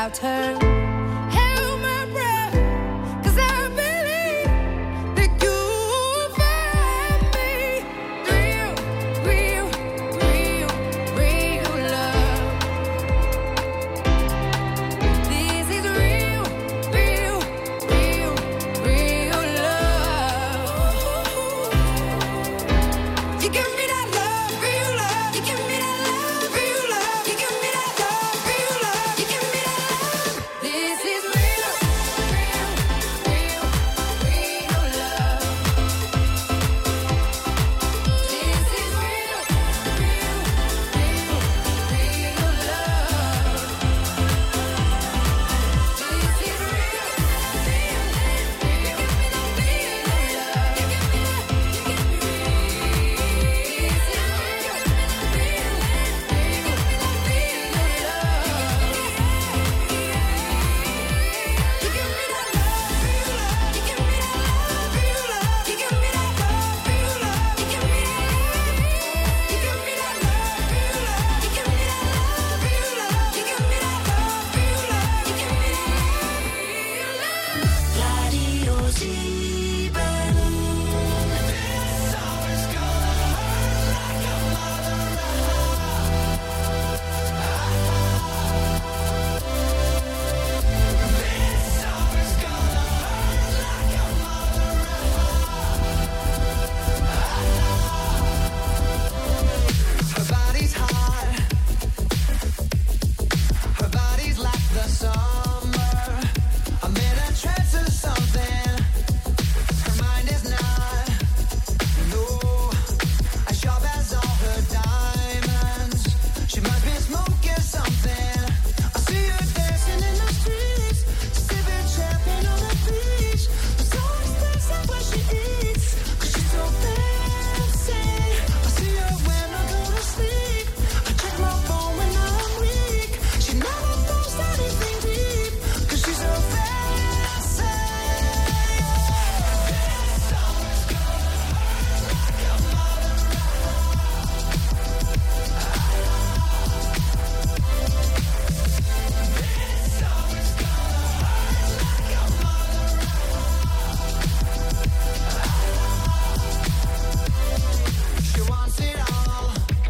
without her. Held my breath, 'cause I believe that you find me real, real, real, real love. This is real, real, real, real love. You give me that love, real love. You give me that love, real love. You give me that love, real love. You give me that love. This is real, real, real, real love. This is real, real, real, real love. This is real, real, real, real love. You give me that, you give me that, you give me this is real, real, real, real Her body's hot, her body's like the summer. I'm in a trance of something. Her mind is not, no, as sharp as all her diamonds. She must be smoking something. I see her dancing in the streets, sipping champagne on the beach. But so expensive when she eats, 'cause she's so fancy. I see her when I go to sleep. I check my phone when I'm weak. She never posts anything deep, 'cause she's so fancy. She wants it all.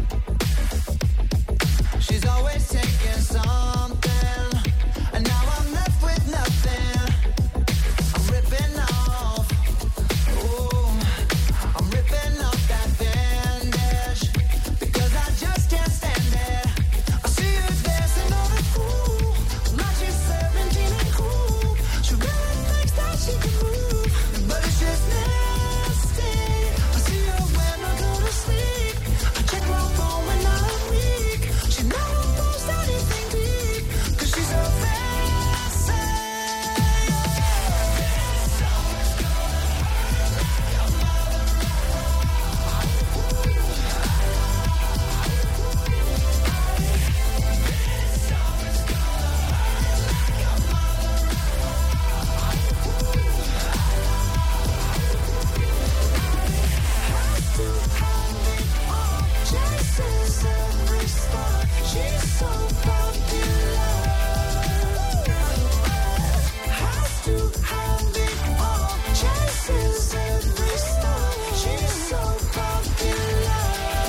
She's always taking something, and now I'm left with nothing. I'm ripping off, oh, I'm ripping off that bandage, because I just can't stand it. I see her dancing on the pool, like she's 17 and cool. She really thinks that she can move, but it's just nasty. I see her when I go to sleep. I check my phone when I'm weak. She never posts anything deep, 'cause she's so fancy. Chases every star. She's so popular. Has to have it all. Chases every star. She's so popular.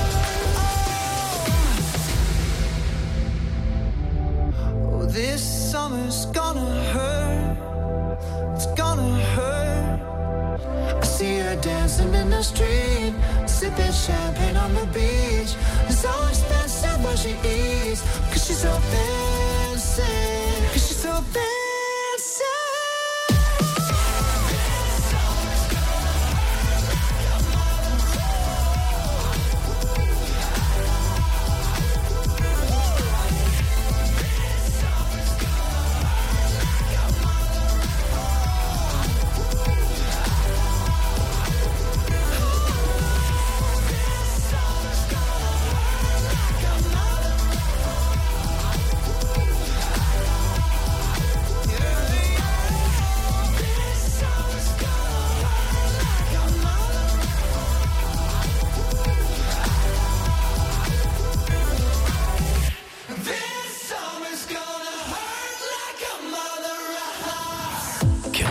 Oh, this summer's gonna hurt. It's gonna hurt. I see her dancing in the street, sipping champagne on the beach. It's so expensive what she eats, 'cause she's so fancy. 'Cause she's so fancy.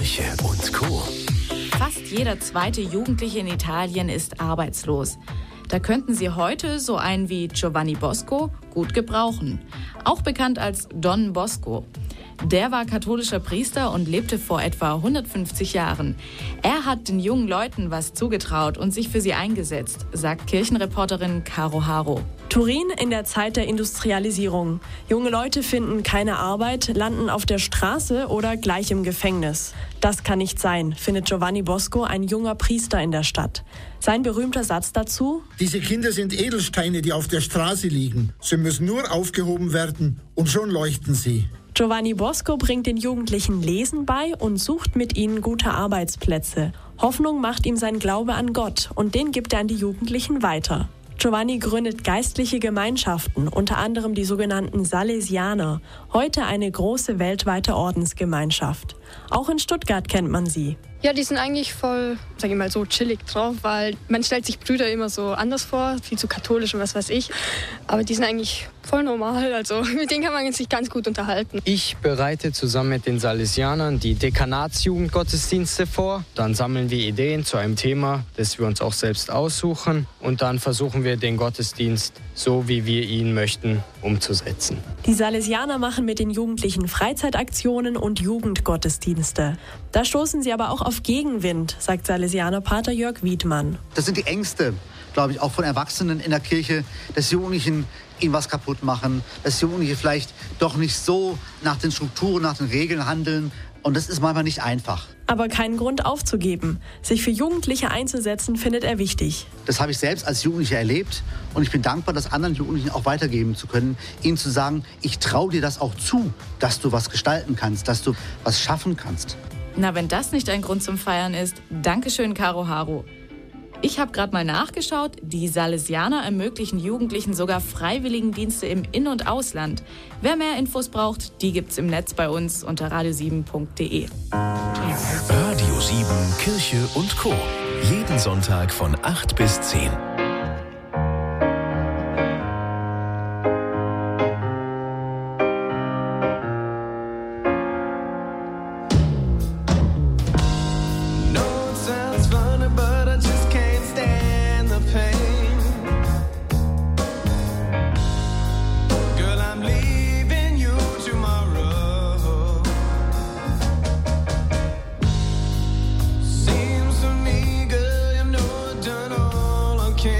Kirche und Co. Fast jeder zweite Jugendliche in Italien ist arbeitslos. Da könnten Sie heute so einen wie Giovanni Bosco gut gebrauchen. Auch bekannt als Don Bosco. Der war katholischer Priester und lebte vor etwa 150 Jahren. Er hat den jungen Leuten was zugetraut und sich für sie eingesetzt, sagt Kirchenreporterin Caro Haro. Turin in der Zeit der Industrialisierung. Junge Leute finden keine Arbeit, landen auf der Straße oder gleich im Gefängnis. Das kann nicht sein, findet Giovanni Bosco, ein junger Priester in der Stadt. Sein berühmter Satz dazu: Diese Kinder sind Edelsteine, die auf der Straße liegen. Sie müssen nur aufgehoben werden und schon leuchten sie. Giovanni Bosco bringt den Jugendlichen Lesen bei und sucht mit ihnen gute Arbeitsplätze. Hoffnung macht ihm sein Glaube an Gott und den gibt er an die Jugendlichen weiter. Giovanni gründet geistliche Gemeinschaften, unter anderem die sogenannten Salesianer, heute eine große weltweite Ordensgemeinschaft. Auch in Stuttgart kennt man sie. Ja, die sind eigentlich voll, sag ich mal so, chillig drauf, weil man stellt sich Brüder immer so anders vor, viel zu katholisch und was weiß ich. Aber die sind eigentlich voll normal, also mit denen kann man sich ganz gut unterhalten. Ich bereite zusammen mit den Salesianern die Dekanatsjugendgottesdienste vor. Dann sammeln wir Ideen zu einem Thema, das wir uns auch selbst aussuchen. Und dann versuchen wir den Gottesdienst, so wie wir ihn möchten, umzusetzen. Die Salesianer machen mit den Jugendlichen Freizeitaktionen und Jugendgottesdienste. Da stoßen sie aber auch auf Gegenwind, sagt Salesianerpater Jörg Wiedmann. Das sind die Ängste, glaube ich, auch von Erwachsenen in der Kirche, dass Jugendlichen ihnen was kaputt machen, dass Jugendliche vielleicht doch nicht so nach den Strukturen, nach den Regeln handeln. Und das ist manchmal nicht einfach. Aber keinen Grund aufzugeben. Sich für Jugendliche einzusetzen, findet er wichtig. Das habe ich selbst als Jugendlicher erlebt. Und ich bin dankbar, das anderen Jugendlichen auch weitergeben zu können. Ihnen zu sagen, ich traue dir das auch zu, dass du was gestalten kannst, dass du was schaffen kannst. Na, wenn das nicht ein Grund zum Feiern ist, Dankeschön, Caro Haro. Ich habe gerade mal nachgeschaut, die Salesianer ermöglichen Jugendlichen sogar Freiwilligendienste im In- und Ausland. Wer mehr Infos braucht, die gibt's im Netz bei uns unter radio7.de. Radio 7 Kirche und Co. Jeden Sonntag von 8 bis 10. Seems to me, girl, you know I've done all I can.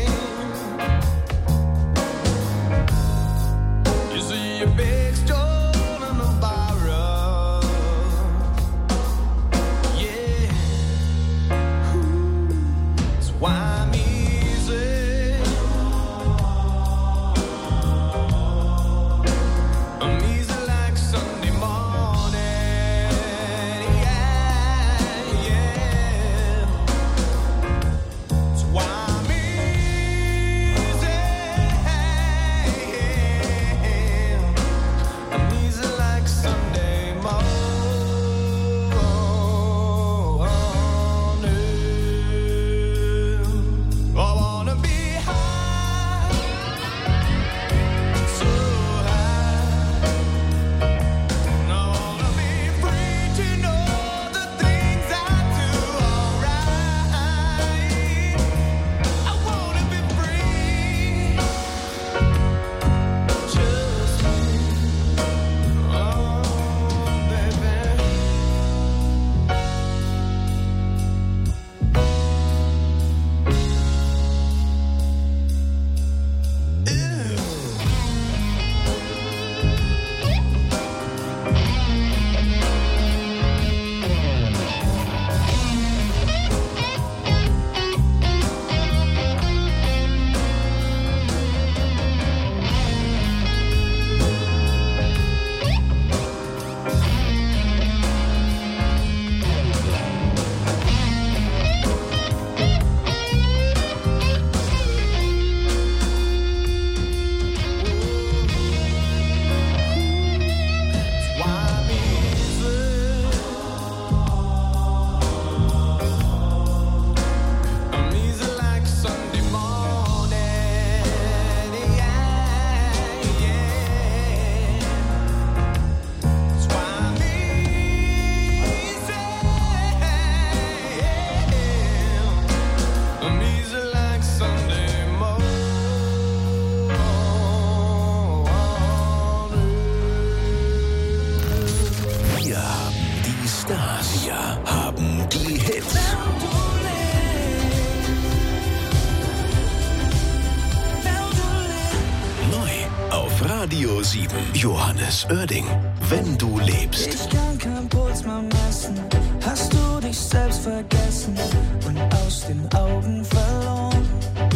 7. Johannes Oerding. Wenn du lebst. Ich kann kein Puls mehr messen. Hast du dich selbst vergessen und aus den Augen verloren?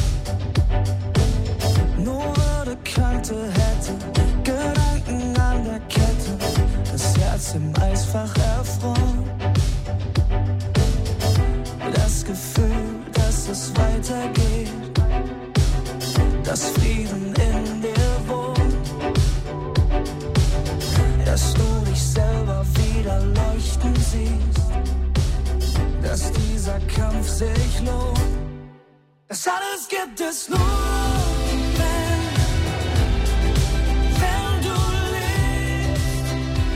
Nur würde, könnte, hätte, Gedanken an der Kette, das Herz im Eisfach erfroren. Das Gefühl, dass es weitergeht, dass Frieden in dir wohnt, dass du dich selber wieder leuchten siehst, dass dieser Kampf sich lohnt. Das alles gibt es nur, wenn du lebst,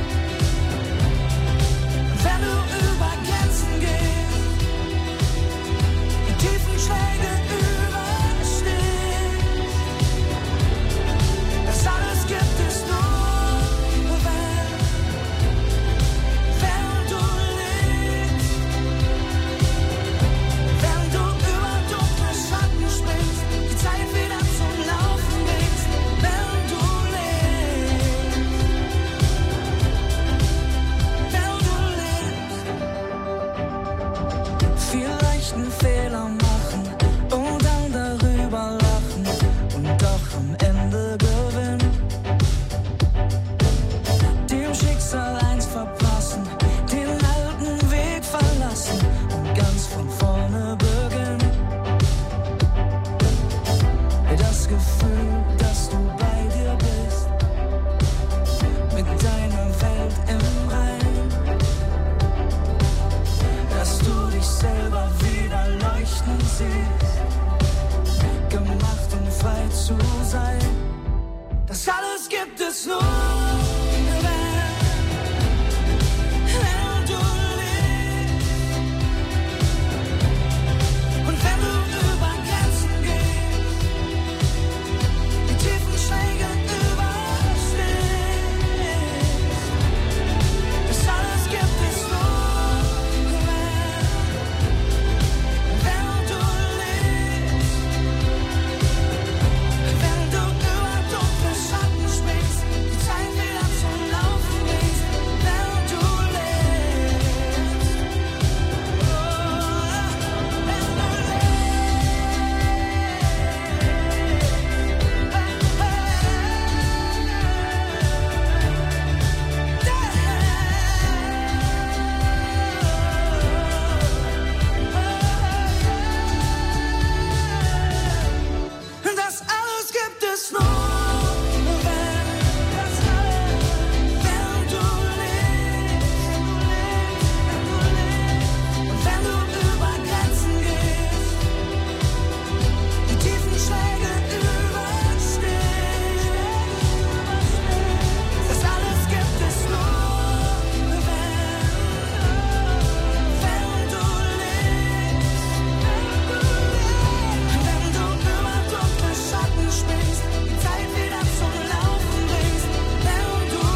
wenn du über Grenzen gehst, die tiefen Schläge überstehst. Das alles gibt es nur, wenn du lebst, wenn du über dunkle Schatten springst, die Zeit wieder zum Laufen bringst, wenn du lebst, wenn du lebst. Vielleicht einen Fehler machen und dann darüber lachen und doch am Ende gewinnen. Dem Schicksal eins verpassen, den alten Weg verlassen und ganz von vorne beginnen. Das Gefühl, dass du bei dir bist, mit deiner Welt im Rein, dass du dich selber wieder leuchten siehst, gemacht um frei zu sein. Das alles gibt es nur, wenn du lebst. Und wenn du über Grenzen gehst, die tiefen Schläge überstehst. Das alles gibt es nur, wenn du lebst. Wenn du über dunkle Schatten springst, die Zeit wieder zum Laufen bringst, wenn du lebst. Das alles gibt es nur, wenn du lebst. Wenn du über Grenzen gehst, die tiefen Schläge überstehst. Das alles gibt es nur, wenn du lebst. Wenn du über dunkle Schatten springst, die Zeit wieder zum Laufen bringst, wenn du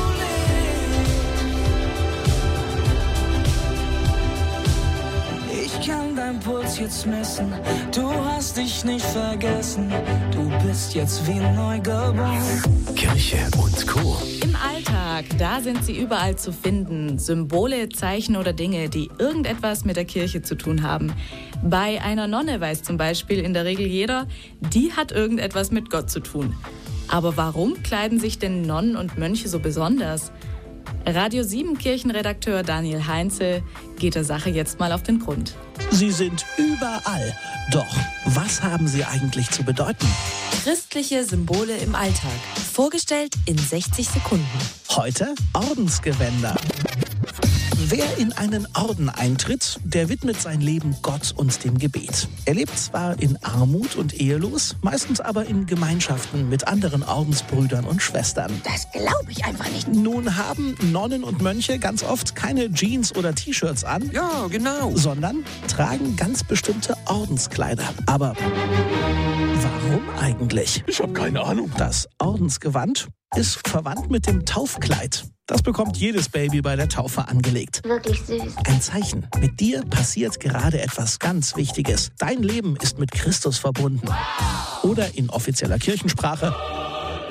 lebst. Ich kann deinen Puls jetzt messen, du hast dich nicht vergessen, du bist jetzt wie neu geboren. Kirche und Co. Im Alltag, da sind sie überall zu finden. Symbole, Zeichen oder Dinge, die irgendetwas mit der Kirche zu tun haben. Bei einer Nonne weiß zum Beispiel in der Regel jeder, die hat irgendetwas mit Gott zu tun. Aber warum kleiden sich denn Nonnen und Mönche so besonders? Radio 7 Kirchenredakteur Daniel Heinze geht der Sache jetzt mal auf den Grund. Sie sind überall. Doch was haben sie eigentlich zu bedeuten? Christliche Symbole im Alltag. Vorgestellt in 60 Sekunden. Heute Ordensgewänder. Wer in einen Orden eintritt, der widmet sein Leben Gott und dem Gebet. Er lebt zwar in Armut und ehelos, meistens aber in Gemeinschaften mit anderen Ordensbrüdern und Schwestern. Das glaube ich einfach nicht. Nun haben Nonnen und Mönche ganz oft keine Jeans oder T-Shirts an. Ja, genau. Sondern tragen ganz bestimmte Ordenskleider. Aber warum eigentlich? Ich habe keine Ahnung. Das Ordensgewand ist verwandt mit dem Taufkleid. Das bekommt jedes Baby bei der Taufe angelegt. Wirklich süß. Ein Zeichen. Mit dir passiert gerade etwas ganz Wichtiges. Dein Leben ist mit Christus verbunden. Oder in offizieller Kirchensprache: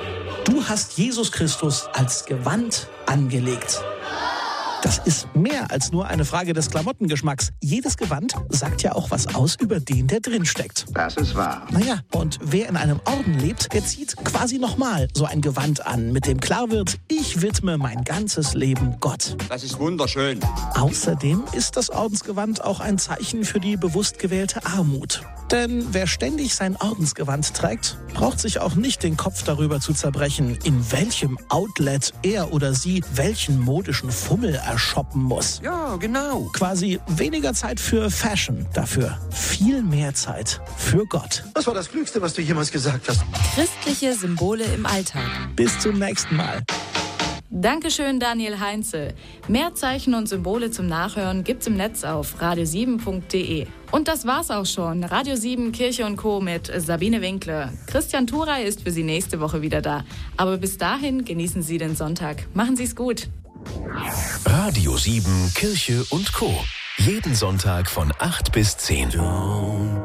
Du hast Jesus Christus als Gewand angelegt. Das ist mehr als nur eine Frage des Klamottengeschmacks. Jedes Gewand sagt ja auch was aus über den, der drin steckt. Das ist wahr. Naja, und wer in einem Orden lebt, der zieht quasi nochmal so ein Gewand an, mit dem klar wird, ich widme mein ganzes Leben Gott. Das ist wunderschön. Außerdem ist das Ordensgewand auch ein Zeichen für die bewusst gewählte Armut. Denn wer ständig sein Ordensgewand trägt, braucht sich auch nicht den Kopf darüber zu zerbrechen, in welchem Outlet er oder sie welchen modischen Fummel ershoppen muss. Ja, genau. Quasi weniger Zeit für Fashion, dafür viel mehr Zeit für Gott. Das war das Klügste, was du jemals gesagt hast. Christliche Symbole im Alltag. Bis zum nächsten Mal. Dankeschön, Daniel Heinze. Mehr Zeichen und Symbole zum Nachhören gibt's im Netz auf radio7.de. Und das war's auch schon. Radio 7, Kirche und Co. mit Sabine Winkler. Christian Thuray ist für Sie nächste Woche wieder da. Aber bis dahin genießen Sie den Sonntag. Machen Sie's gut. Radio 7, Kirche und Co. Jeden Sonntag von 8 bis 10. Don't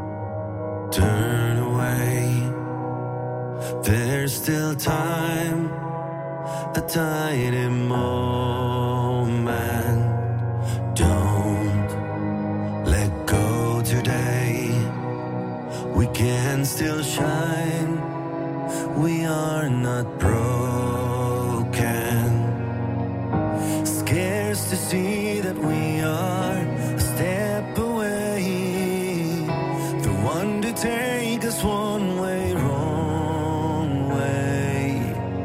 turn away. There's still time. A tiny moment. Don't let go today. We can still shine. We are not broken. Scares to see that we are a step away. The one to take us one way, wrong way.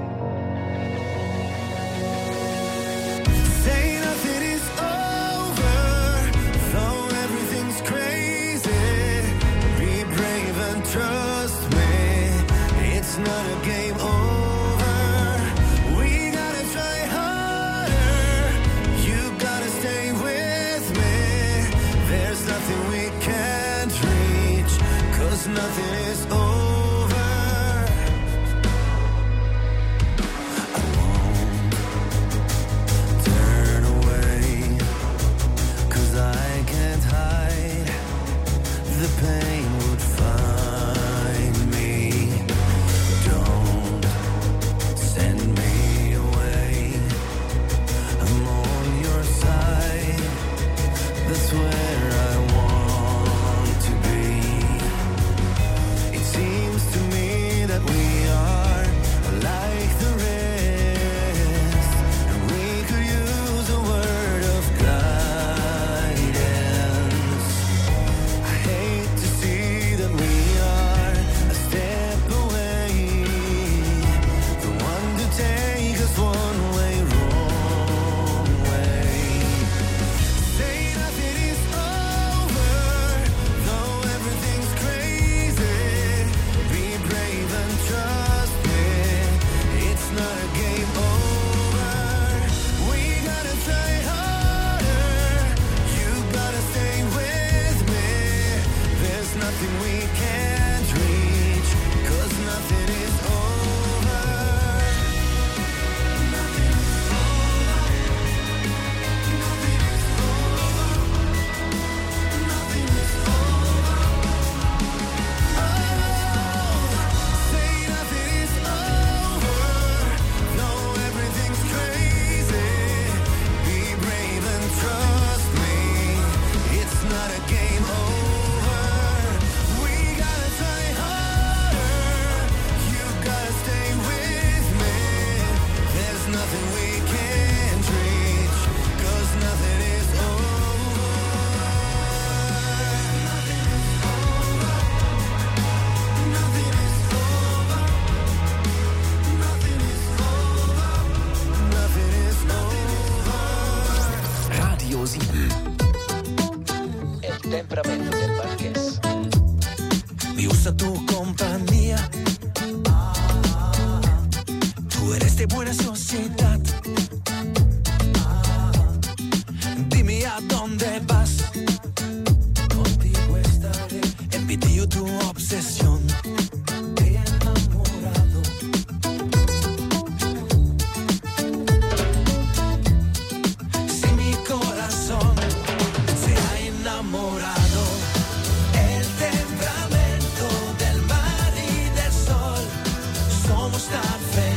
Say nothing is over, though everything's crazy. Be brave and trust me, it's not a game over. We gotta try harder, you gotta stay with me. There's nothing we can't reach, 'cause nothing is over. The pain would find me. Don't send me away. I'm on your side. That's where I want to be. It seems to me that we are like the rest, and we could use a word of guidance. I hate to see that we are a step away. The one to take us one way, wrong way. Say nothing is over, though everything's crazy. Be brave and trust me, it's not a game over. We gotta try harder, you gotta stay with me. There's nothing we can't reach, 'cause nothing is over. Nothing is over. Nothing is over. Nothing is over. Oh, say nothing is over, though everything's crazy. Be brave and trust me, it's not a game over. We gotta try harder, you gotta stay with me. There's nothing we can't reach, 'cause nothing is over. Nothing is over. Nothing is over. Nothing is over. Nothing is over. Radio 7. El temperamento del Marqués. Me gusta tu compañía. Tú eres de buena sociedad. Dime a dónde vas. Contigo estaré. Envidio tu obsesión. Te he enamorado. Si mi corazón se ha enamorado, el temperamento del mar y del sol, somos tan felices.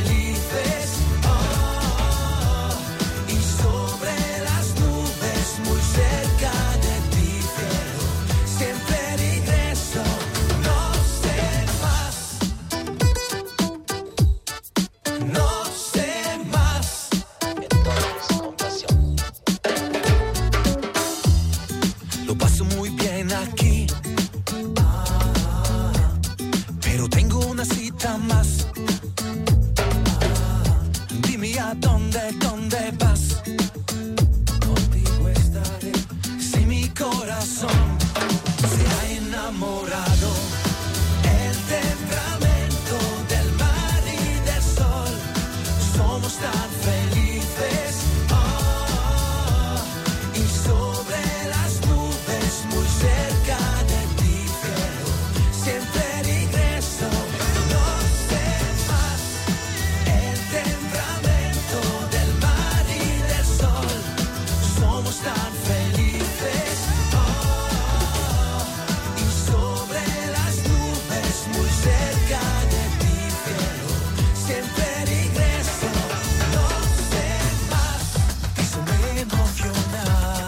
somos tan felices. Oh, y sobre las nubes, muy cerca de ti, cielo, siempre regreso. No sé más, eso me emociona.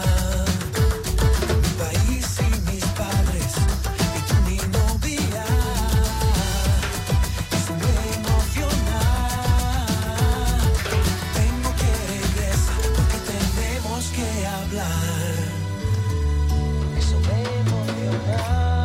Mi país y mis padres, y tú mi novia. Eso me emociona. Tengo que regresar porque tenemos que hablar. Eso me emociona.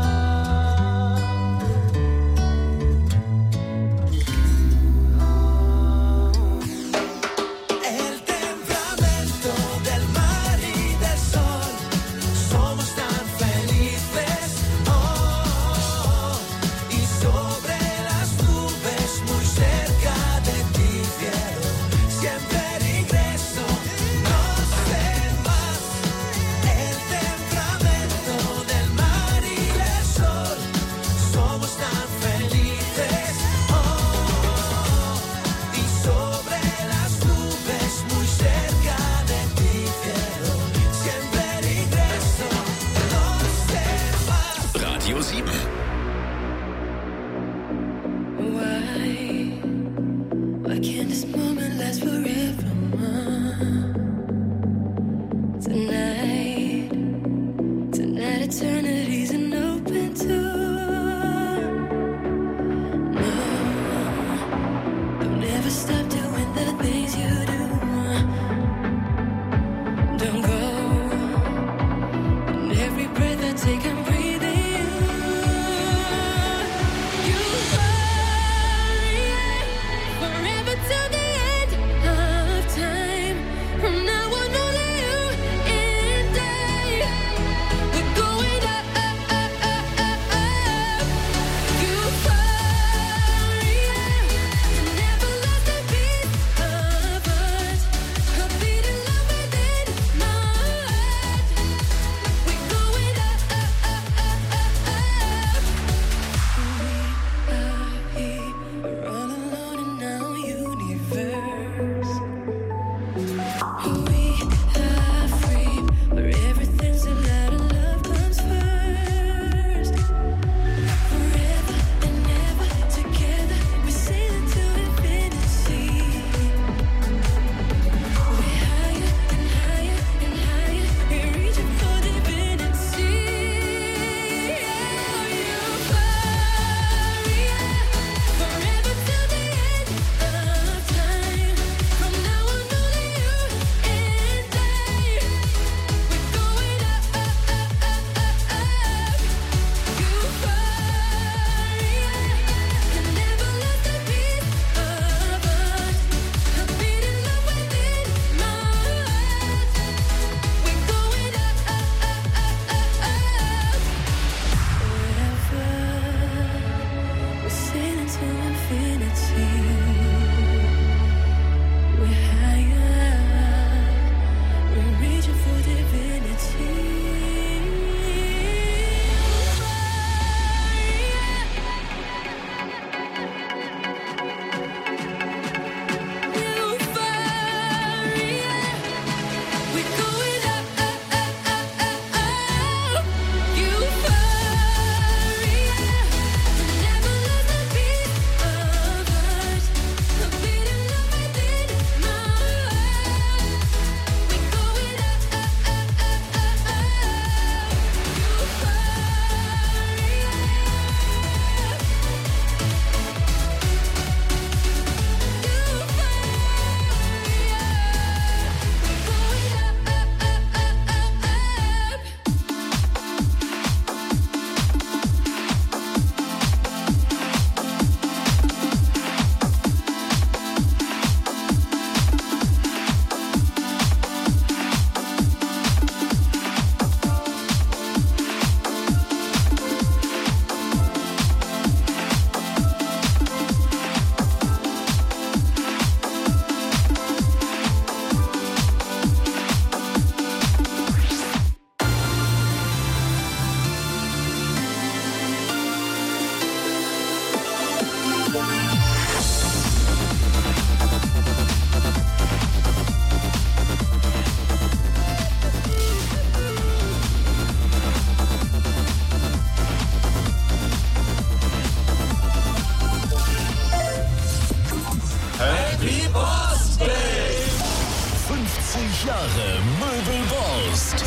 El temperamento del mar y del sol, somos tan felices. Oh, y sobre las nubes, muy cerca de ti, cielo, siempre regreso. No sé más. El temperamento del mar y del sol, somos tan felices. Oh, y sobre las nubes, muy cerca de ti, cielo, siempre regreso. No sé más. Radio 7. Why can't this moment last forever? Tonight eternity's an open door. No, don't ever stop doing the things you do. Don't go. And every breath I take, I'm breathing you. You hurry forever till the end of time. From now on, only you and I. We're going up, up, up, up, up, up. You hurry and never lost a piece of us. A beating love within my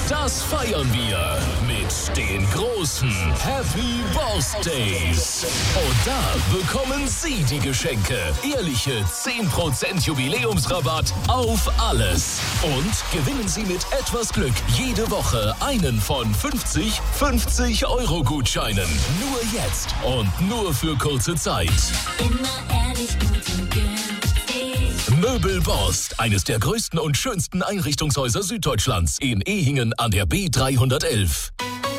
Das feiern wir mit den großen Happy Birthdays. Und da bekommen Sie die Geschenke. Ehrliche 10% Jubiläumsrabatt auf alles. Und gewinnen Sie mit etwas Glück jede Woche einen von 50 Euro Gutscheinen. Nur jetzt und nur für kurze Zeit. Immer ehrlich, gut und günstig. Möbelboss, eines der größten und schönsten Einrichtungshäuser Süddeutschlands in Ehingen an der B311.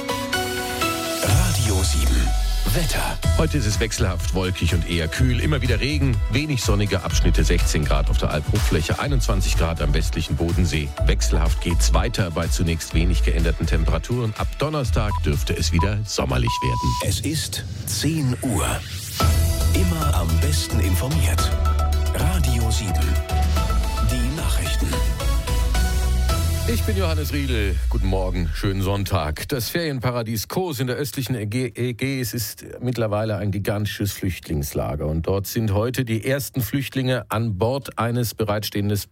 Radio 7. Wetter. Heute ist es wechselhaft wolkig und eher kühl. Immer wieder Regen, wenig sonnige Abschnitte, 16 Grad auf der Albhochfläche, 21 Grad am westlichen Bodensee. Wechselhaft geht's weiter bei zunächst wenig geänderten Temperaturen. Ab Donnerstag dürfte es wieder sommerlich werden. Es ist 10 Uhr. Immer am besten informiert. Radio 7. Die Nachrichten. Ich bin Johannes Riedl. Guten Morgen, schönen Sonntag. Das Ferienparadies Kos in der östlichen Ägäis ist mittlerweile ein gigantisches Flüchtlingslager. Und dort sind heute die ersten Flüchtlinge an Bord eines bereitstehendes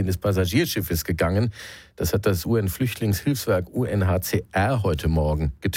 Passagierschiffes gegangen. Das hat das UN-Flüchtlingshilfswerk UNHCR heute Morgen getwittert.